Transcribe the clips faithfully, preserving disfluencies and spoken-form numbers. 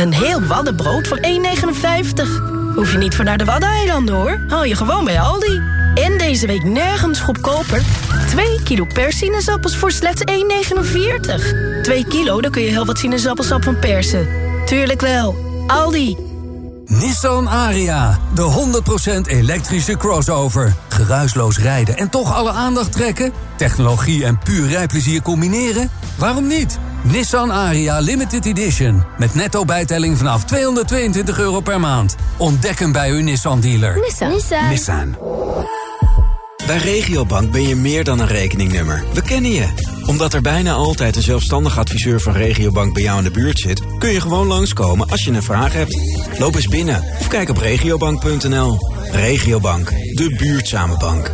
Een heel waddenbrood voor één negenenvijftig. Hoef je niet voor naar de Waddeneilanden, hoor. Haal je gewoon bij Aldi. En deze week nergens goedkoper. twee kilo persinezappels voor slechts één negenenveertig. twee kilo, dan kun je heel wat sinaasappelsap van persen. Tuurlijk wel. Aldi. Nissan Ariya, de honderd procent elektrische crossover. Geruisloos rijden en toch alle aandacht trekken? Technologie en puur rijplezier combineren? Waarom niet? Nissan Ariya Limited Edition. Met netto bijtelling vanaf tweehonderdtweeëntwintig euro per maand. Ontdek hem bij uw Nissan dealer. Nissan. Nissan. Nissan. Bij Regiobank ben je meer dan een rekeningnummer. We kennen je. Omdat er bijna altijd een zelfstandig adviseur van Regiobank bij jou in de buurt zit, kun je gewoon langskomen als je een vraag hebt. Loop eens binnen of kijk op regiobank punt n l. Regiobank, de buurtzame bank.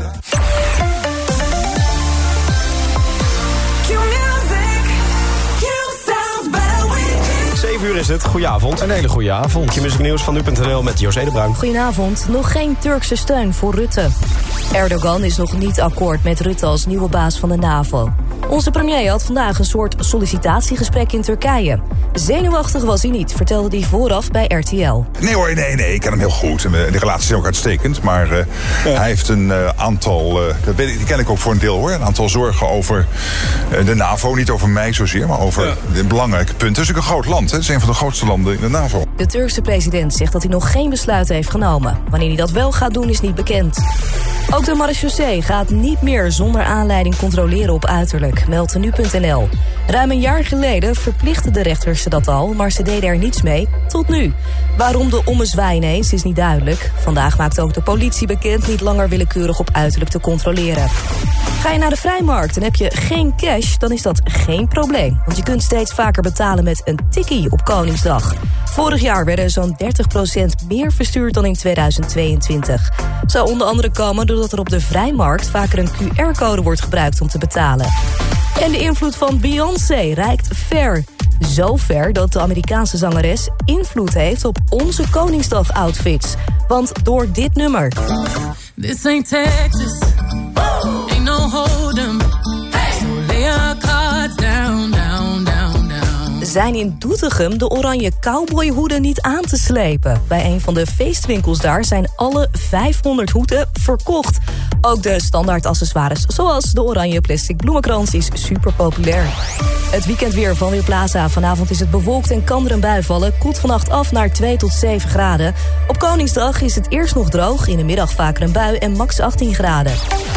zeven uur is het. Goedenavond. Een hele goede avond. Q-music nieuws van nu punt n l met José de Bruin. Goedenavond. Nog geen Turkse steun voor Rutte. Erdogan is nog niet akkoord met Rutte als nieuwe baas van de NAVO. Onze premier had vandaag een soort sollicitatiegesprek in Turkije. Zenuwachtig was hij niet, vertelde hij vooraf bij R T L. Nee hoor, nee, nee, ik ken hem heel goed. En de relatie is ook uitstekend. Maar uh, ja. hij heeft een uh, aantal, uh, dat weet ik, die ken ik ook voor een deel hoor. Een aantal zorgen over uh, de NAVO. Niet over mij zozeer, maar over ja. de belangrijke punten. Het is ook een groot land, hè? Het is een van de grootste landen in de NAVO. De Turkse president zegt dat hij nog geen besluit heeft genomen. Wanneer hij dat wel gaat doen is niet bekend. Ook de marechaussee gaat niet meer zonder aanleiding controleren op uiterlijk, meldt nu punt n l. Ruim een jaar geleden verplichtten de rechters ze dat al, maar ze deden er niets mee, tot nu. Waarom de ommezwaai ineens is niet duidelijk. Vandaag maakt ook de politie bekend niet langer willekeurig op uiterlijk te controleren. Ga je naar de vrijmarkt en heb je geen cash, dan is dat geen probleem. Want je kunt steeds vaker betalen met een tikkie op Koningsdag. Vorig jaar werden er zo'n dertig procent meer verstuurd dan in tweeduizend tweeëntwintig. Zou onder andere komen doordat er op de vrijmarkt vaker een Q R-code wordt gebruikt om te betalen. En de invloed van Beyoncé reikt ver. Zo ver dat de Amerikaanse zangeres invloed heeft op onze Koningsdag-outfits. Want door dit nummer... This ain't Texas, ain't no hold'em, hey. So lay your cards down, down, down, down. Zijn in Doetinchem de oranje cowboyhoeden niet aan te slepen. Bij een van de feestwinkels daar zijn alle vijfhonderd hoeden verkocht. Ook de standaard accessoires, zoals de oranje plastic bloemenkrans, is super populair. Het weekendweer van Weerplaza. Vanavond is het bewolkt en kan er een bui vallen. Koelt vannacht af naar twee tot zeven graden. Op Koningsdag is het eerst nog droog. In de middag vaker een bui en max achttien graden.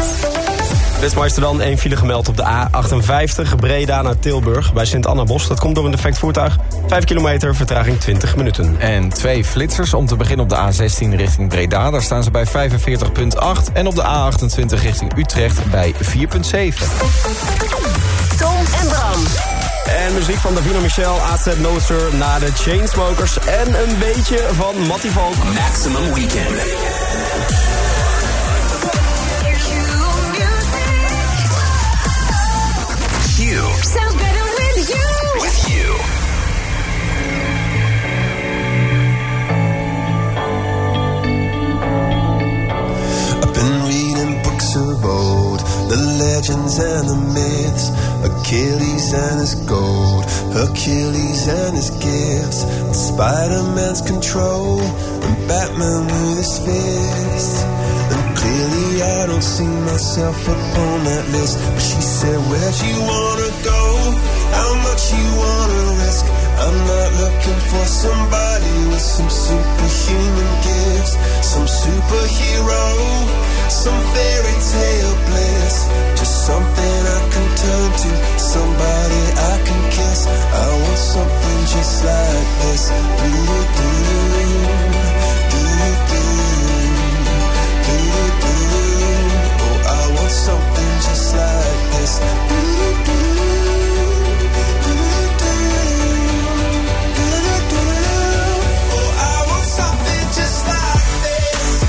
Westmeister dan, één file gemeld op de A achtenvijftig, Breda naar Tilburg bij Sint-Annabos. Dat komt door een defect voertuig. vijf kilometer, vertraging twintig minuten. En twee flitsers om te beginnen op de A zestien richting Breda. Daar staan ze bij vijfenveertig komma acht. En op de A achtentwintig richting Utrecht bij vier komma zeven. Tom en Bram. En muziek van Davina Michel, A Z Nozer, na de Chainsmokers en een beetje van Mattie Valk. Maximum Weekend. Sounds better with you. With you. I've been reading books of old, the legends and the myths, Achilles and his gold, Hercules and his gifts, and Spider-Man's control, and Batman with his fists. And clearly I don't see myself upon that list. But she said, where'd you wanna go? How much you wanna risk? I'm not looking for somebody with some superhuman gifts, some superhero, some fairy tale bliss. Just something I can turn to, somebody I can kiss. I want something just like this. Do-do-do, do-do-do. Oh, I want something just like this. Oh, I want something just like this.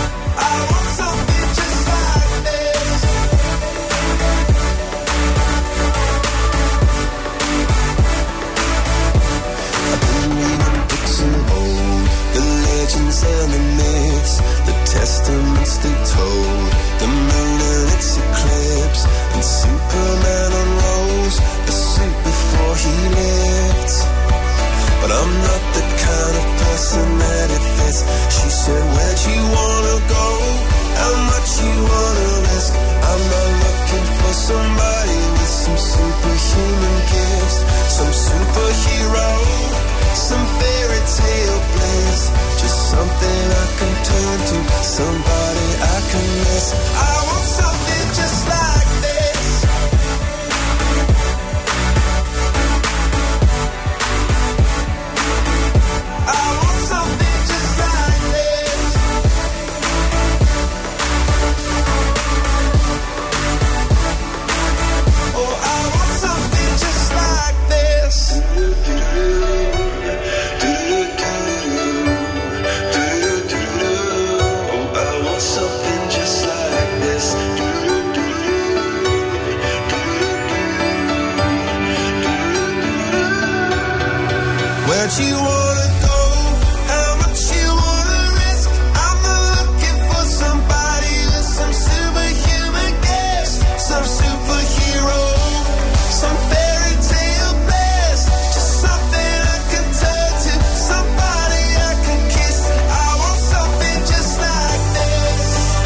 I want something just like this. you wanna risk? I'm not looking for somebody with some superhuman gifts, some superhero, some fairy tale bliss, just something I can turn to, somebody I can miss. I want something just like this. I want something just like this. Oh, I want something just like this. Where'd you wanna go? How much you wanna risk? I'm not looking for somebody with some superhuman gifts, some superhero, some fairy tale bliss, just something I can turn to, somebody I can kiss. I want something just like this.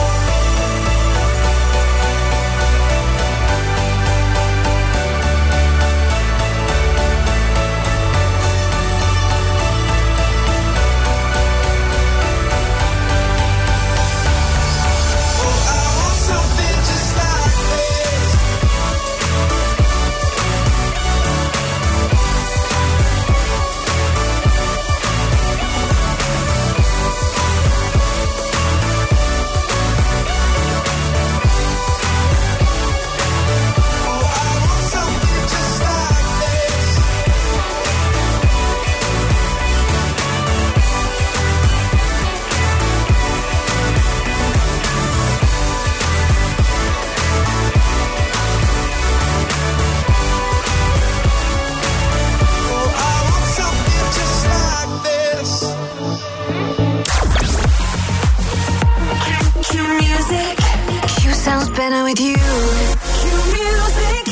Better with you. Cue music.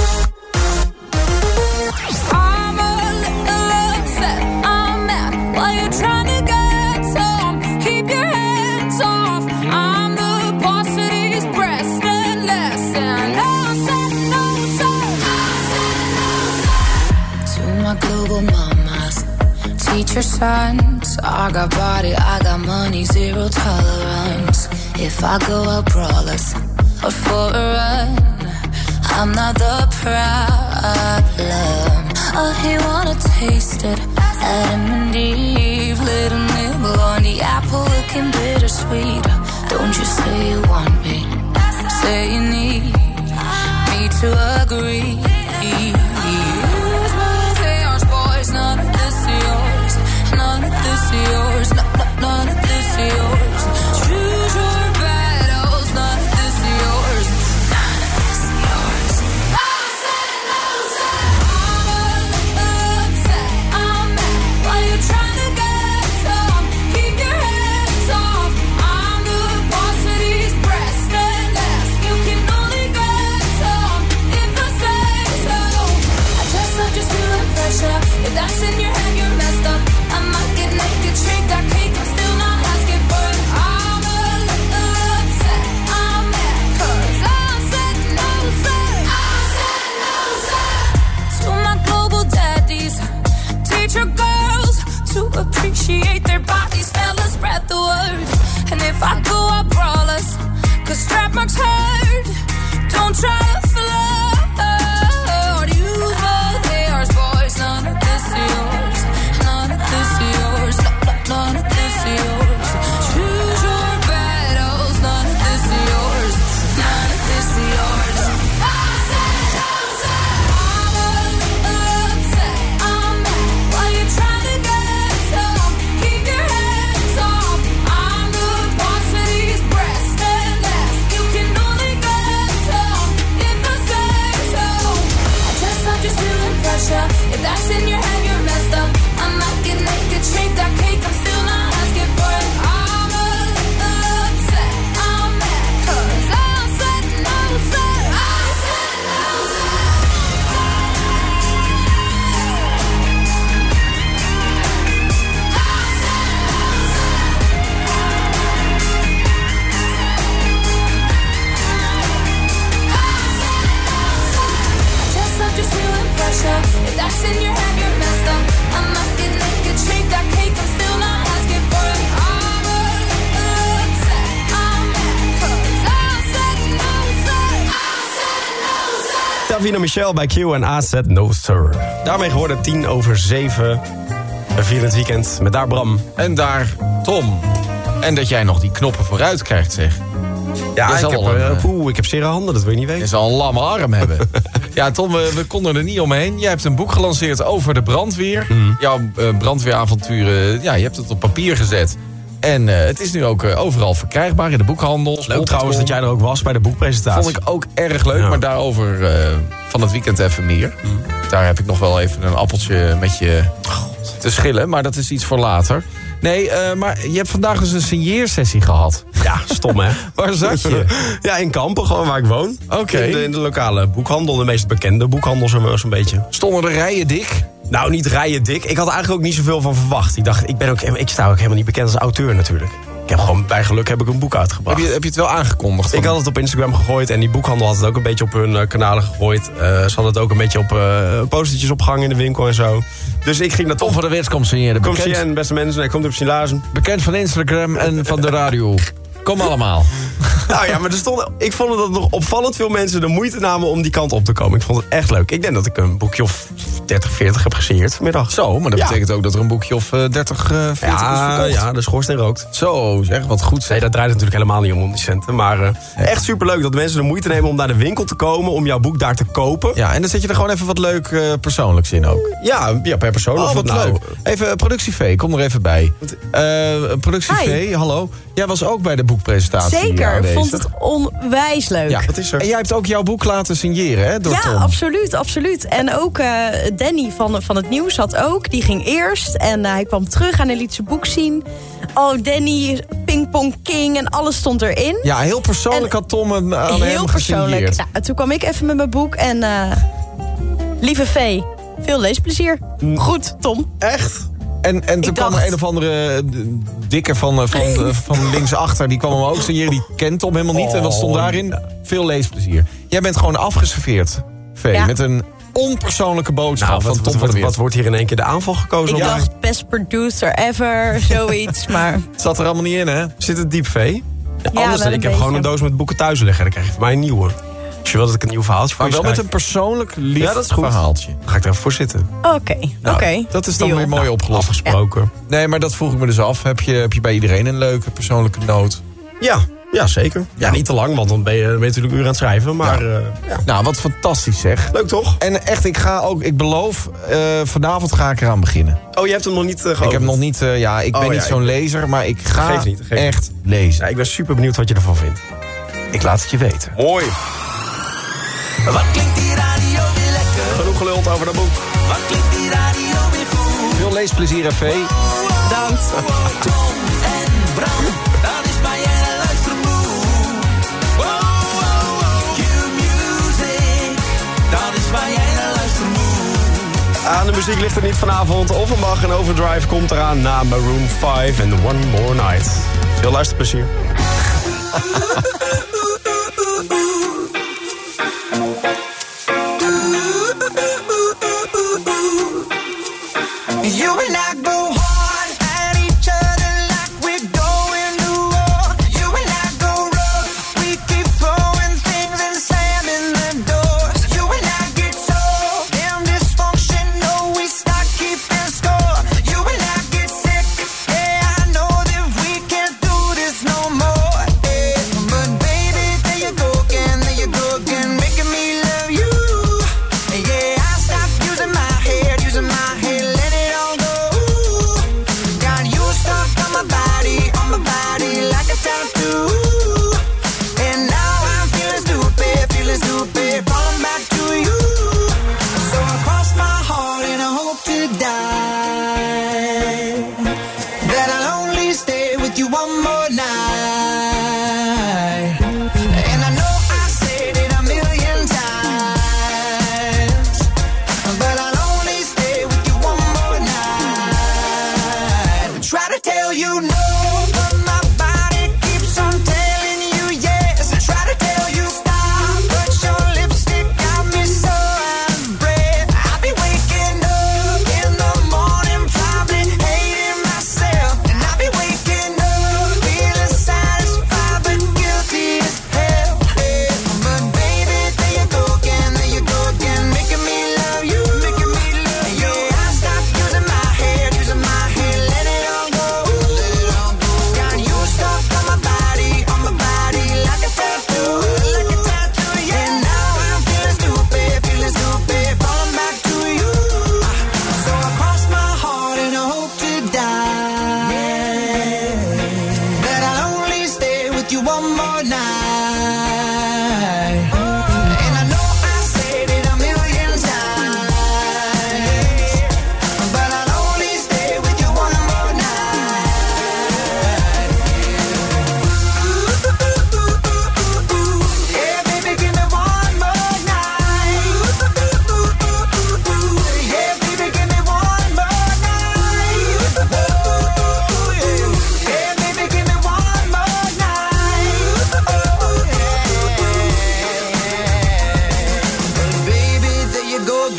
I'm a little upset. I'm mad. While you're trying to get some, keep your hands off. I'm the boss of these breasts and less. And I said no, sir. To my global mamas, teacher sons. I got body, I got money, zero tolerance. If I go out brawlers or for a run, I'm not the problem. Oh, he wanna taste it, Adam and Eve, little nibble on the apple, looking bittersweet. Don't you say you want me, say you need me to agree. Use both yours, boys, none of this is yours, none of this is yours, no, no, none of this is yours. Choose your battles, none of this is yours, none of this is yours. I said no, sir. I'm a little upset, I'm mad. While you're trying to get some, keep your hands off. I'm the boss of these breasts and ass. You can only get some if I say so. I dress up just to impress ya. If that's in your head, you're messed up. I might get naked, shake that cake, I'm still not asking for it. I'm a little upset, I'm mad, 'cause I said no, sir. I said no, sir. To my global daddies, teach your girls to appreciate their bodies. Fellas, spread the word. And if I go, I brawl us, 'cause strap marks hurt. Don't try to flirt. Use both yours, boys, none of this is yours, none of this is yours, no, no, none of this is yours. Choose your battles, none of this is yours, none of this is yours. I said no, sir. I'm a little upset, I'm mad. While you're trying to get some, keep your hands off. I'm the boss of these breasts and ass. You can only get some if I say so. I dress up just to impress ya. If that's in your head, you're messed up. I might get naked, shake that cake, I'm still not asking for it. I'm a little upset, I'm mad, 'cause I said no, sir. I said no, sir. I said no, sir. Flash in your hand, you're messed up. I might get naked, shake that cake, I'm still not asking for it. I'm upset, I'm mad, 'cause I said no, sir. I said no, sir. Davina Michel bij Q en A Z No Sir. Daarmee geworden tien over zeven. We vieren het weekend met daar Bram. En daar Tom. En dat jij nog die knoppen vooruit krijgt, zeg. Ja, ik heb, een, uh, poeh, ik heb zere handen, dat wil je niet weten. Je zal een lamme arm hebben. Ja, Tom, we, we konden er niet omheen. Jij hebt een boek gelanceerd over de brandweer. Mm. Jouw uh, brandweeravonturen, ja, je hebt het op papier gezet. En uh, het is nu ook uh, overal verkrijgbaar in de boekhandels. Leuk trouwens dat jij er ook was bij de boekpresentatie. Vond ik ook erg leuk, ja. Maar daarover uh, van het weekend even meer. Mm. Daar heb ik nog wel even een appeltje met je te schillen. Maar dat is iets voor later. Nee, uh, maar je hebt vandaag dus een signeersessie gehad. Ja, stom hè. Waar zat je? Ja, in Kampen, gewoon waar ik woon. Oké. Okay. In, in de lokale boekhandel, de meest bekende boekhandel zo'n zo beetje. Stonden de rijen dik? Nou, niet rijen dik. Ik had eigenlijk ook niet zoveel van verwacht. Ik dacht, ik, ben ook, ik sta ook helemaal niet bekend als auteur natuurlijk. Ik heb gewoon, bij geluk heb ik een boek uitgebracht. Heb je, heb je het wel aangekondigd? Ik had het op Instagram gegooid en die boekhandel had het ook een beetje op hun uh, kanalen gegooid. Uh, ze hadden het ook een beetje op uh, postertjes opgehangen in de winkel en zo. Dus ik ging dat Tom van der Weert komt signeren. Kom signeren, beste mensen. Nee, komt op Silazen. Bekend van Instagram en van de radio. Kom allemaal. Nou ja, maar er stonden, ik vond dat nog opvallend veel mensen de moeite namen om die kant op te komen. Ik vond het echt leuk. Ik denk dat ik een boekje of dertig, veertig heb gesigneerd vanmiddag. Zo, maar dat ja. betekent ook dat er een boekje of uh, dertig, veertig ja, is verkocht. Ja, de schoorsteen rookt. Zo, zeg, wat goed. Zeg. Nee, dat draait natuurlijk helemaal niet om, om die centen. Maar uh, ja. echt superleuk dat mensen de moeite nemen om naar de winkel te komen, om jouw boek daar te kopen. Ja, en dan zet je er gewoon even wat leuk uh, persoonlijks in ook. Ja, ja per persoon. Oh, wat nou, leuk. Even uh, Productie V, kom er even bij. Uh, Productie V, hallo. Jij was ook bij de boekpresentatie. Zeker, vond het onwijs leuk. Ja, dat is er. En jij hebt ook jouw boek laten signeren, hè, door ja, Tom. absoluut, absoluut. En ook uh, Danny van, van het nieuws had ook. Die ging eerst en uh, hij kwam terug en hij liet zijn boek zien. Oh, Danny, Pingpong King en alles stond erin. Ja, heel persoonlijk en had Tom hem aan heel hem persoonlijk. Nou, toen kwam ik even met mijn boek en uh, lieve Vee, veel leesplezier. Goed, Tom. Echt? En, en toen kwam er een of andere dikke van, van, van linksachter. Die kwam hem ook signeren. Die kent Tom helemaal niet. Oh, en wat stond daarin? Veel leesplezier. Jij bent gewoon afgeserveerd, Vee. Ja. Met een onpersoonlijke boodschap nou, van wat, Tom van der Weert. Wat wordt hier in één keer de aanval gekozen? Ik om dacht daar? Best producer ever, zoiets. Maar het zat er allemaal niet in, hè? Zit het diep, Vee? Ja, ja, anders, ik heb beetje. gewoon een doos met boeken thuis liggen. Dan krijg je van mij een nieuwe. Als je wil dat ik een nieuw verhaaltje voor maar je wel schrijf. met een persoonlijk lief ja, dat is goed. verhaaltje. Dan ga ik er even voor zitten. Oké, okay. nou, oké. Okay. Dat is dan Deal. weer mooi nou, opgelost. Afgesproken. Ja. Nee, maar dat vroeg ik me dus af. Heb je, heb je bij iedereen een leuke persoonlijke noot? Ja, ja zeker. Ja, ja, niet te lang, want dan ben je, ben je natuurlijk uren aan het schrijven. Maar, ja. Uh, ja. Nou, wat fantastisch zeg. Leuk toch? En echt, ik ga ook, ik beloof, uh, vanavond ga ik eraan beginnen. Oh, je hebt hem nog niet uh, geopend? Ik heb nog niet, uh, ja, ik oh, ben ja, niet zo'n ik... lezer, maar ik ga geef niet, geef echt niet. lezen. Ja, ik ben super benieuwd wat je ervan vindt. Ik laat het je weten. Mooi. Wat klinkt die radio weer lekker? Genoeg geluld over dat boek. Wat klinkt die radio weer goed? Veel leesplezier, F V. Bedankt. Tom en Bram, dat is waar jij naar luistert moe. Wow, wow, wow. Q-music, dat is waar jij naar luistert moe. Aan de muziek ligt er niet vanavond. Offenbach en Overdrive komt eraan na Maroon vijf en One More Night. Veel luisterplezier. You and I go hard at each other like we're going to war. You and I go rough, we keep throwing things and slamming the doors. You and I get so damn dysfunctional, we start keeping score. You and I get sick, yeah, I know that we can't do this no more. Yeah. But baby,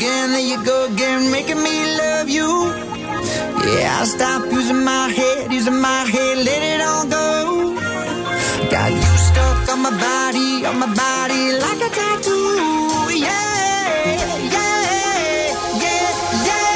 again, there you go again, making me love you. Yeah, I'll stop using my head, using my head, let it all go. Got you stuck on my body, on my body like a tattoo. Yeah, yeah, yeah, yeah.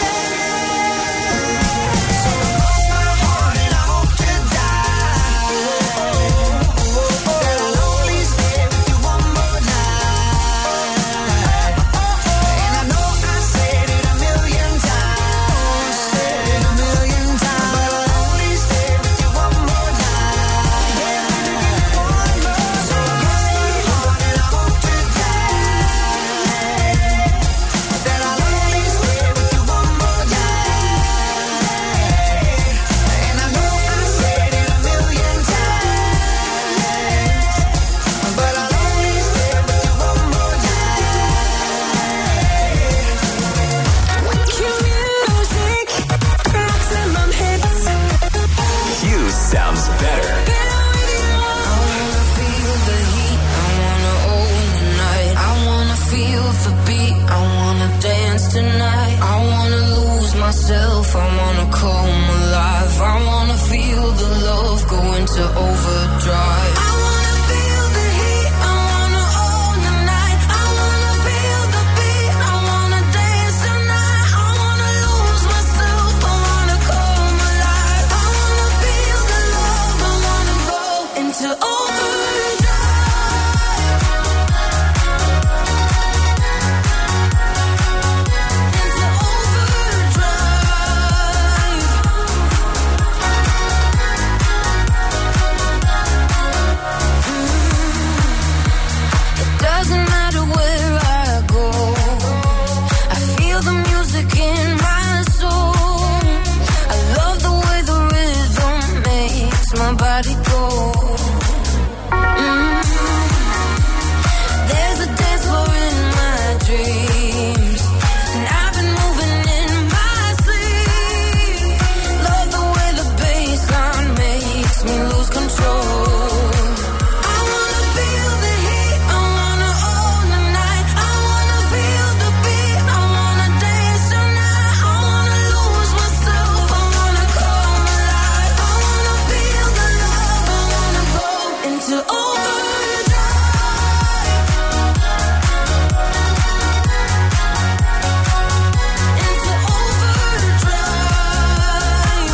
So cross my heart and I hope to die that I'll only stay with you one more night. And I know I said it a million times, said it a million times, but I'll only stay with you one more night. Yeah, baby, give me one more. So cross my heart and I hope to die that I'll only stay with you one more night. And I know I said it a million times, but I'll only stay with you one more night. Q music, maximum hits. Q sounds better. Feel the heat, I wanna own the night. I wanna feel the beat, I wanna dance tonight. I wanna lose myself, I wanna come alive. I wanna feel the love go into overdrive. I wanna feel the heat, I wanna own the night. I wanna feel the beat, I wanna dance tonight. I wanna lose myself, I wanna come alive. I wanna feel the love, I wanna go into overdrive. Into overdrive. It doesn't matter where I go, I feel the music in my soul. I love the way the rhythm makes my body go. Mm. There's a dance floor in my dreams, and I've been moving in my sleep. Love the way the bassline makes me lose control. I wanna feel the heat, I wanna own the night. I wanna feel the beat, I wanna dance tonight. I wanna lose myself, I wanna come alive. I wanna feel the love, I wanna go into overdrive. Into overdrive.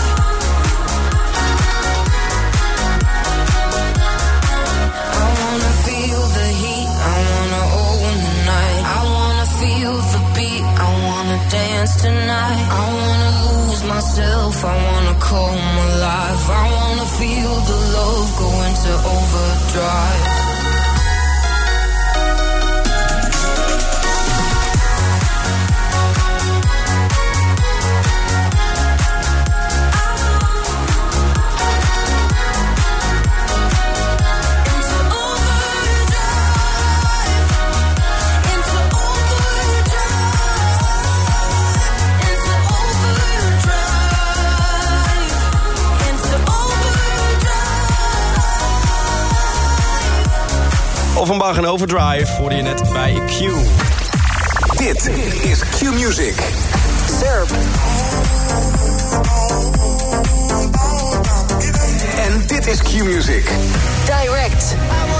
I wanna feel the heat, I wanna own the night. I wanna feel the beat, I wanna dance tonight. I wanna lose myself, I wanna come alive. I wanna feel the love go into overdrive. Into overdrive. Into overdrive. Into overdrive. Into overdrive. Offenbach en Overdrive hoorde je net bij Q. Dit is Q Music. Serp. En dit is Q Music. Direct.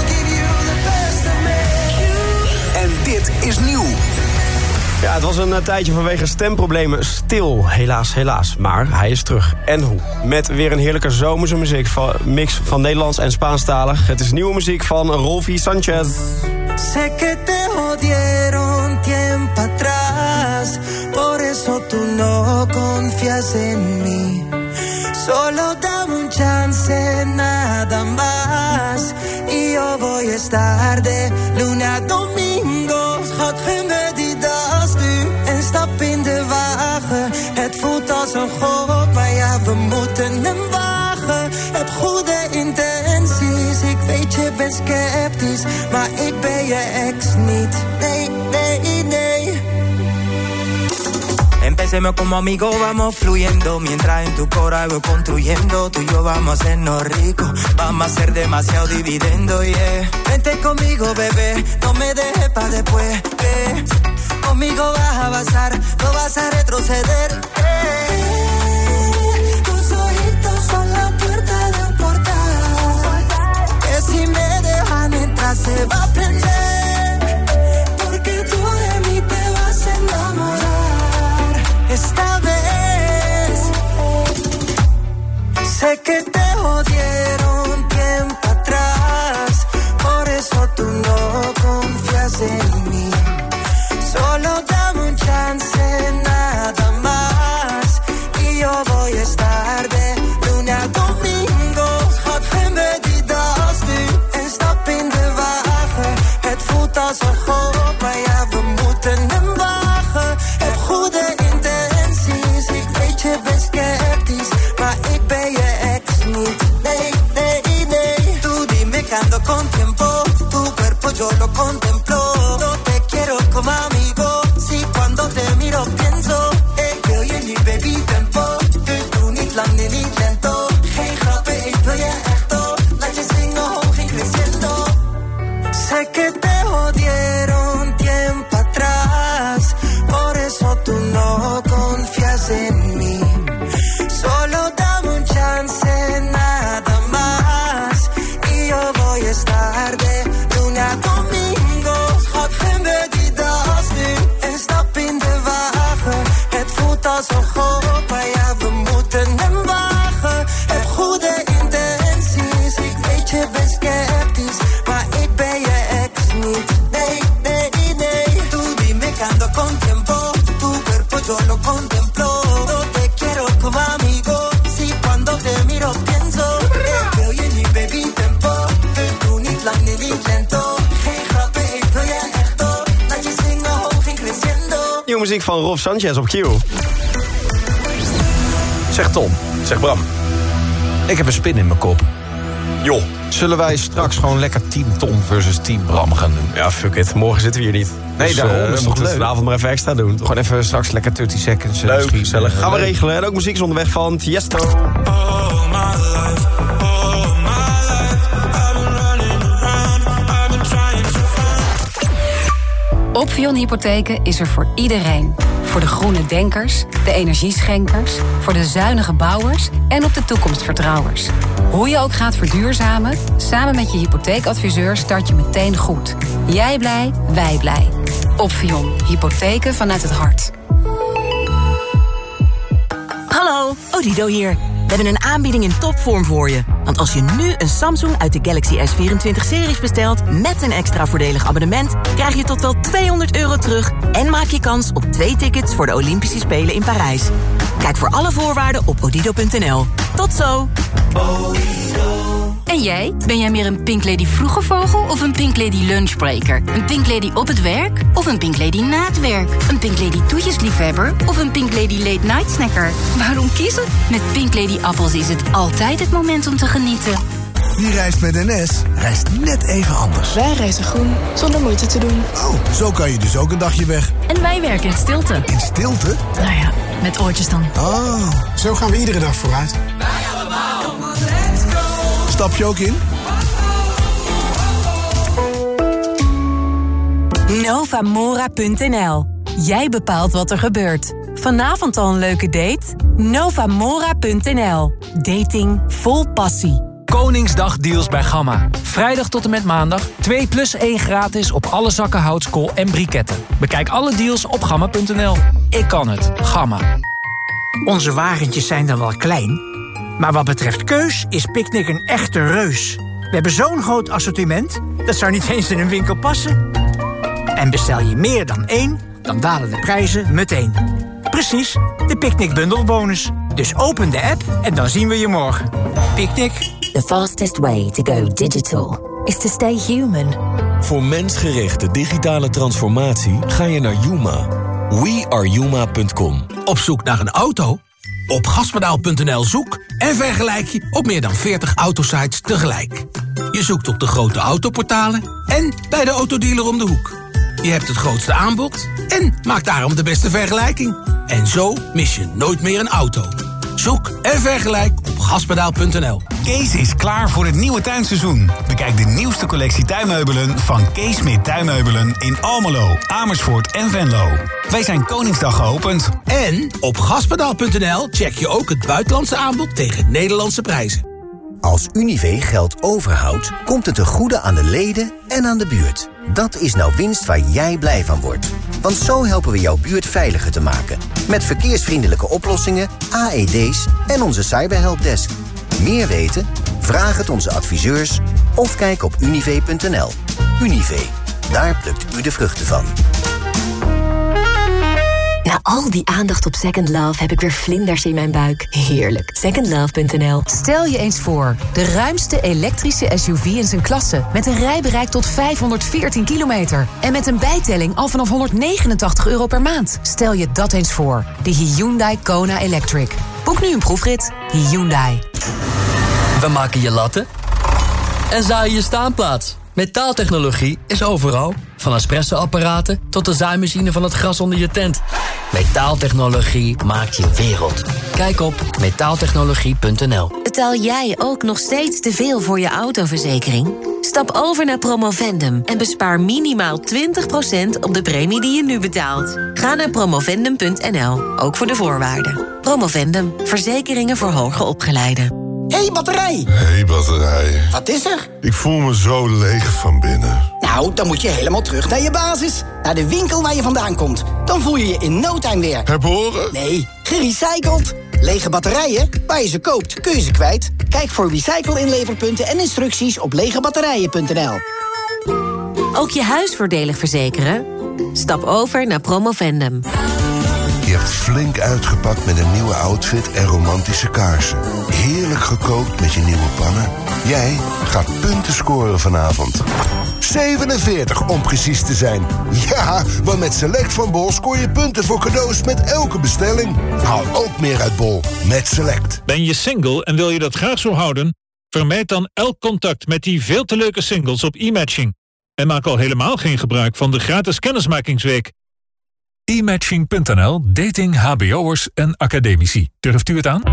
En dit is nieuw. Ja, het was een uh, tijdje vanwege stemproblemen stil. Helaas, helaas. Maar hij is terug. En hoe? Met weer een heerlijke zomerse muziek van, mix van Nederlands en Spaanstalig. Het is nieuwe muziek van Rolfi Sanchez. Sé que te jodieron tiempo atrás, por eso tú no confías en mí. Solo dame un chance, nada más, y yo voy a estar de lunes a domingo. Schat, geen me die das nu en stap in de wagen. Het voelt als een god, maar ja, we moeten hem wagen. Heb goede intenties, ik weet je bent sceptisch, maar ik ben je ex niet. Nee, nee, nee. Empecemos como amigos, vamos fluyendo. Mientras en tu cora voy construyendo. Tú y yo vamos a hacernos ricos. Vamos a hacer demasiado dividendo, yeah. Vente conmigo, bebé. No me dejes pa' después, ve. Conmigo vas a pasar, no vas a retroceder. Eh, tus ojitos son la puerta del portal, que si me dejan entrar se va a prender, porque tú de mí te vas a enamorar. Esta vez sé que te jodieron tiempo atrás, por eso tú no confías en mí. Solo dame un chance, nada más, y yo voy a estar de lunes a domingo. Gaat geen meditatie en stap in de wagen. Het voelt als een golf, maar ja, we moeten hem wagen. Heb goede intenties, ik weet je bent sceptisch, maar ik ben je ex niet. Nee, nee, nee. Tú dime que ando con tiempo, tu cuerpo yo lo contemplo. No te quiero como amigo, si cuando te miro pienso, eh, wil je niet baby tempo. Dus doe niet lang, nee, niet lento. Geen grappen, ik wil je echt op. Laat je zingen hoog en creciendo. Sé que te jodieron tiempo atrás, por eso tú no confías en mí. Solo dame un chance, nada más, y yo voy a estar de lunes a domingo. Gaat geen meditatie en stap in de wagen. Het voelt als een golf, maar ja, we moeten hem wagen. Heb goede intenties, ik weet je bent sceptisch, maar ik ben je ex niet. Nee, nee, nee. Tú dime que ando con tiempo, tu cuerpo yo lo contemplo. No te quiero como amigo, si cuando te miro pienso, eh, wil je niet baby tempo. Dus doe niet lang, nee, niet lento. Geen grappen, ik wil je echt op. Laat je zingen hoog en crescendo. Nieuwe muziek van Rolf Sanchez op Q. Zeg Tom. Zeg Bram. Ik heb een spin in mijn kop. Joh. Zullen wij straks gewoon lekker team Tom versus team Bram gaan doen? Ja, fuck it. Morgen zitten we hier niet. Nee, dus, daarom uh, is het moeten toch we het leuk? vanavond maar even extra doen. Toch? Gewoon even straks lekker dertig seconds. Leuk, misschien, gezellig. uh, Gaan we leuk. regelen. En ook muziek is onderweg van Tiesto. All my life, all my life, I've been running around, I've been trying to find. Opvion Hypotheken is er voor iedereen. Voor de groene denkers, de energieschenkers, voor de zuinige bouwers en op de toekomstvertrouwers. Hoe je ook gaat verduurzamen, samen met je hypotheekadviseur start je meteen goed. Jij blij, wij blij. Opvion Hypotheken vanuit het hart. Hallo, Odido hier. We hebben een aanbieding in topvorm voor je. Want als je nu een Samsung uit de Galaxy S vierentwintig-series bestelt met een extra voordelig abonnement, krijg je tot wel tweehonderd euro terug en maak je kans op twee tickets voor de Olympische Spelen in Parijs. Kijk voor alle voorwaarden op odido punt n l. Tot zo! En jij? Ben jij meer een Pink Lady vroege vogel of een Pink Lady lunchbreaker? Een Pink Lady op het werk of een Pink Lady na het werk? Een Pink Lady toetjesliefhebber of een Pink Lady late night snacker? Waarom kiezen? Met Pink Lady appels is het altijd het moment om te genieten. Wie reist met N S, reist net even anders. Wij reizen groen, zonder moeite te doen. Oh, zo kan je dus ook een dagje weg. En wij werken in stilte. In stilte? Nou ja, met oortjes dan. Oh, zo gaan we iedere dag vooruit. Stap je ook in? Novamora punt n l. Jij bepaalt wat er gebeurt. Vanavond al een leuke date? Novamora punt n l. Dating vol passie. Koningsdag deals bij Gamma. Vrijdag tot en met maandag twee plus één gratis op alle zakken houtskool en briketten. Bekijk alle deals op gamma punt n l. Ik kan het. Gamma. Onze wagentjes zijn dan wel klein, maar wat betreft keus is Picnic een echte reus. We hebben zo'n groot assortiment, dat zou niet eens in een winkel passen. En bestel je meer dan één, dan dalen de prijzen meteen. Precies, de Picnic bundelbonus. Dus open de app en dan zien we je morgen. Picnic. The fastest way to go digital is to stay human. Voor mensgerichte digitale transformatie ga je naar Yuma. we are yuma punt com. Op zoek naar een auto? Op gaspedaal punt n l zoek en vergelijk je op meer dan veertig autosites tegelijk. Je zoekt op de grote autoportalen en bij de autodealer om de hoek. Je hebt het grootste aanbod en maakt daarom de beste vergelijking. En zo mis je nooit meer een auto. Zoek en vergelijk op gaspedaal punt n l. Kees is klaar voor het nieuwe tuinseizoen. Bekijk de nieuwste collectie tuinmeubelen van Kees Smit Tuinmeubelen in Almelo, Amersfoort en Venlo. Wij zijn Koningsdag geopend. En op gaspedaal punt n l check je ook het buitenlandse aanbod tegen Nederlandse prijzen. Als Univé geld overhoudt, komt het ten goede aan de leden en aan de buurt. Dat is nou winst waar jij blij van wordt. Want zo helpen we jouw buurt veiliger te maken. Met verkeersvriendelijke oplossingen, A E D's en onze cyberhelpdesk. Meer weten? Vraag het onze adviseurs of kijk op univé punt n l. Univé, daar plukt u de vruchten van. Na al die aandacht op Second Love heb ik weer vlinders in mijn buik. Heerlijk. second love punt n l. Stel je eens voor, de ruimste elektrische S U V in zijn klasse. Met een rijbereik tot vijfhonderdveertien kilometer. En met een bijtelling al vanaf honderdnegenentachtig euro per maand. Stel je dat eens voor. De Hyundai Kona Electric. Boek nu een proefrit. Hyundai. We maken je latten en zaaien je staanplaats. Metaaltechnologie is overal. Van espresso-apparaten tot de zaaimachine van het gras onder je tent. Metaaltechnologie maakt je wereld. Kijk op metaaltechnologie punt n l. Betaal jij ook nog steeds te veel voor je autoverzekering? Stap over naar Promovendum en bespaar minimaal twintig procent op de premie die je nu betaalt. Ga naar promovendum punt n l, ook voor de voorwaarden. Promovendum, verzekeringen voor hoger opgeleiden. Hé, hey, batterij! Hé, hey, batterij. Wat is er? Ik voel me zo leeg van binnen. Nou, dan moet je helemaal terug naar je basis. Naar de winkel waar je vandaan komt. Dan voel je je in no time weer. Herboren? Nee, gerecycled. Lege batterijen, waar je ze koopt, kun je ze kwijt. Kijk voor recycle-inleverpunten en instructies op legebatterijen punt n l. Ook je huis voordelig verzekeren? Stap over naar Promovendum. Je hebt flink uitgepakt met een nieuwe outfit en romantische kaarsen. Heerlijk gekookt met je nieuwe pannen. Jij gaat punten scoren vanavond. zevenenveertig om precies te zijn. Ja, want met Select van Bol scoor je punten voor cadeaus met elke bestelling. Haal ook meer uit Bol met Select. Ben je single en wil je dat graag zo houden? Vermijd dan elk contact met die veel te leuke singles op e-matching. En maak al helemaal geen gebruik van de gratis kennismakingsweek. e matching punt n l, dating, hbo'ers en academici. Durft u het aan?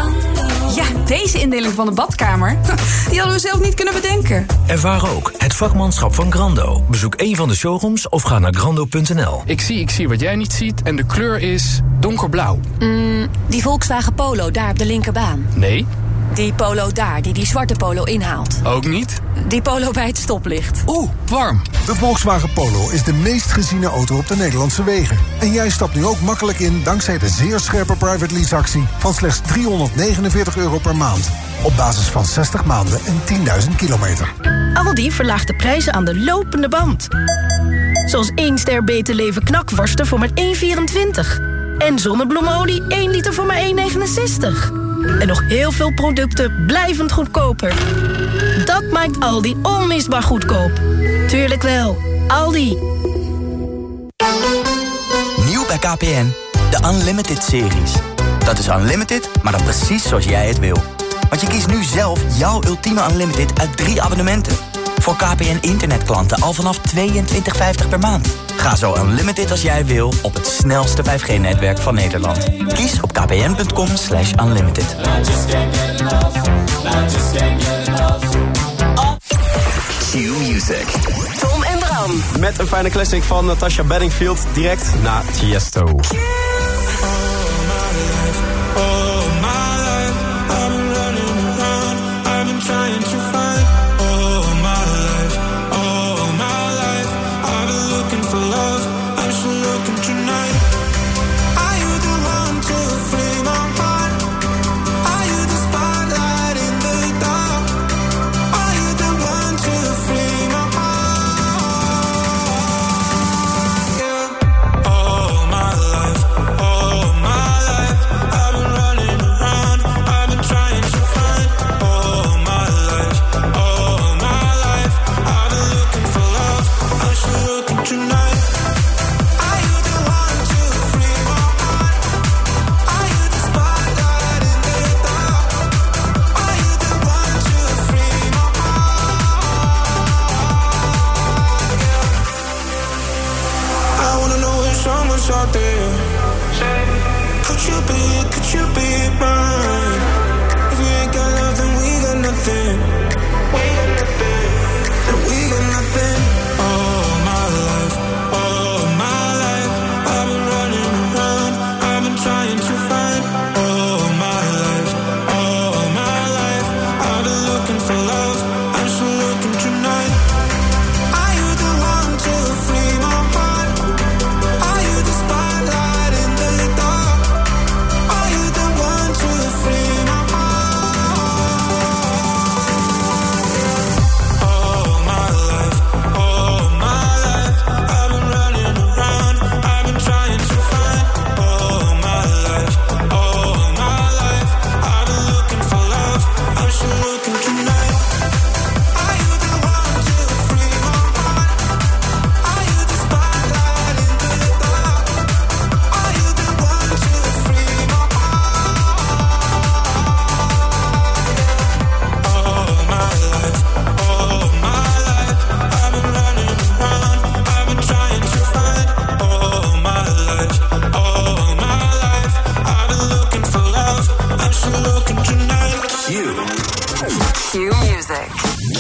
Ja, deze indeling van de badkamer, die hadden we zelf niet kunnen bedenken. Ervaar ook het vakmanschap van Grando. Bezoek een van de showrooms of ga naar grando punt n l. Ik zie, ik zie wat jij niet ziet en de kleur is donkerblauw. Mm, die Volkswagen Polo daar op de linkerbaan. Nee. Die Polo daar, die die zwarte Polo inhaalt. Ook niet. Die Polo bij het stoplicht. Oeh, warm. De Volkswagen Polo is de meest geziene auto op de Nederlandse wegen. En jij stapt nu ook makkelijk in dankzij de zeer scherpe private lease actie van slechts driehonderdnegenenveertig euro per maand. Op basis van zestig maanden en tienduizend kilometer. Aldi verlaagt de prijzen aan de lopende band. Zoals één ster Beter Leven knakworsten voor maar één vierentwintig. En zonnebloemolie één liter voor maar één negenenzestig. En nog heel veel producten blijvend goedkoper. Dat maakt Aldi onmisbaar goedkoop. Tuurlijk wel, Aldi. Nieuw bij K P N, de Unlimited-series. Dat is unlimited, maar dan precies zoals jij het wil. Want je kiest nu zelf jouw ultieme unlimited uit drie abonnementen. Voor K P N internetklanten al vanaf tweeëntwintig vijftig per maand. Ga zo unlimited als jij wil op het snelste vijf G netwerk van Nederland. Kies op kpn punt com slash unlimited. Q-Music. Tom en Bram. Met een fijne classic van Natasha Bedingfield direct na Tiesto. Out there, could you be, could you be mine?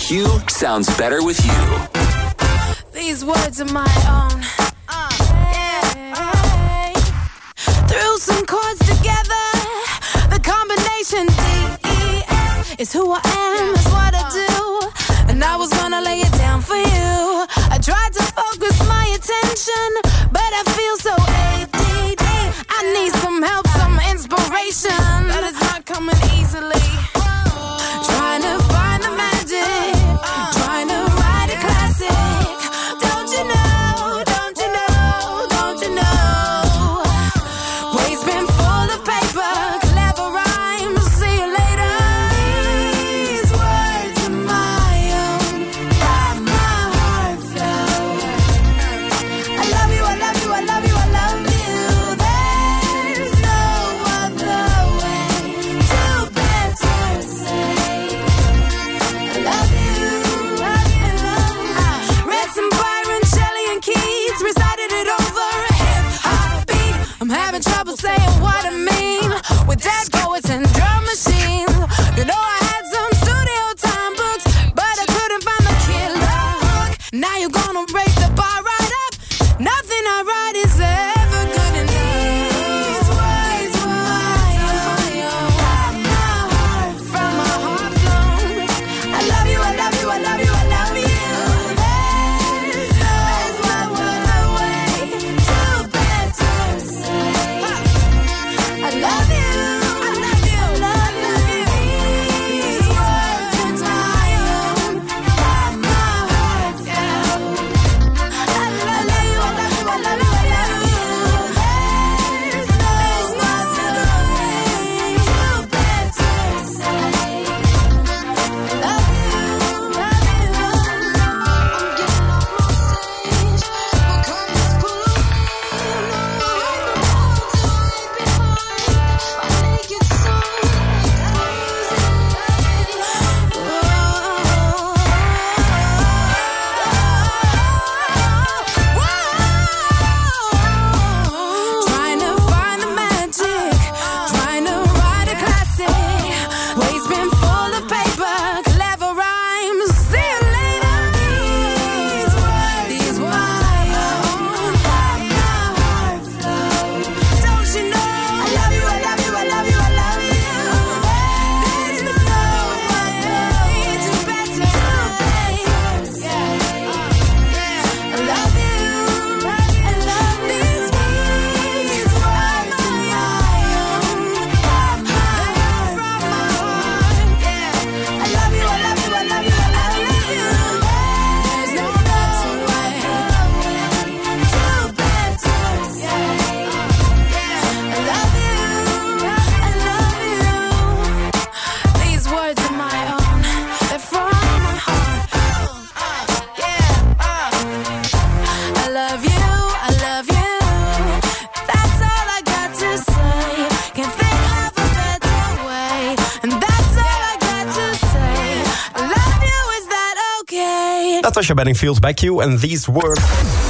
Q sounds better with you. These words are my own. Uh, yeah. Threw some chords together. The combination D E F is who I am, is what I do. And I was gonna lay it down for you. I tried to focus my attention, but I feel so A D D. I need some help, some inspiration, but it's not coming easily. Trying to find the magic, trying to write a classic. Don't you know, don't you know, don't you know? Waves been full of paper, clever rhymes, see you later. These words are my own, from my heart flow. I love you, I love you, I love you, I love you. There's no other way to better say I love you, love you. I read some Byron, Shelley, and Keats, recited it over a hip-hop beat. I'm having trouble saying what I mean with dead poets and drum machines. You know I had some studio time books, but I couldn't find the killer hook. Now you're gonna raise the bar right up. Nothing I write is ever good enough. These words were my own, from my heart, from my heart flown. I love you, I love you, I love you, I love you. There's no other way to better say I love you, I love you, I love you. These words are my own, from my heart flown. I love you, I love you, I love you, I love you. There's no other way to better say I love you, love you. I'm getting off my stage, my comments pull I make it so Trying to find the magic, trying to write a classic. Waves been full of paper, clever rhymes. See you later. These words, these words my own, from my heart flow. Don't you know? I love you, I love you, I love you, I love you. There's no other way to better say I love you, I love these words are my own, from my heart, from my heart. I love you, I love you, I love you, I love you. There's no better way to better say I love you, I love you. These words are my own, they're from my heart. I love you, I love you. That's all I got to say. Can't think of a better way. And that's all I got to say. I love you, is that okay? Dat was je Bedingfield bij Q en These Words.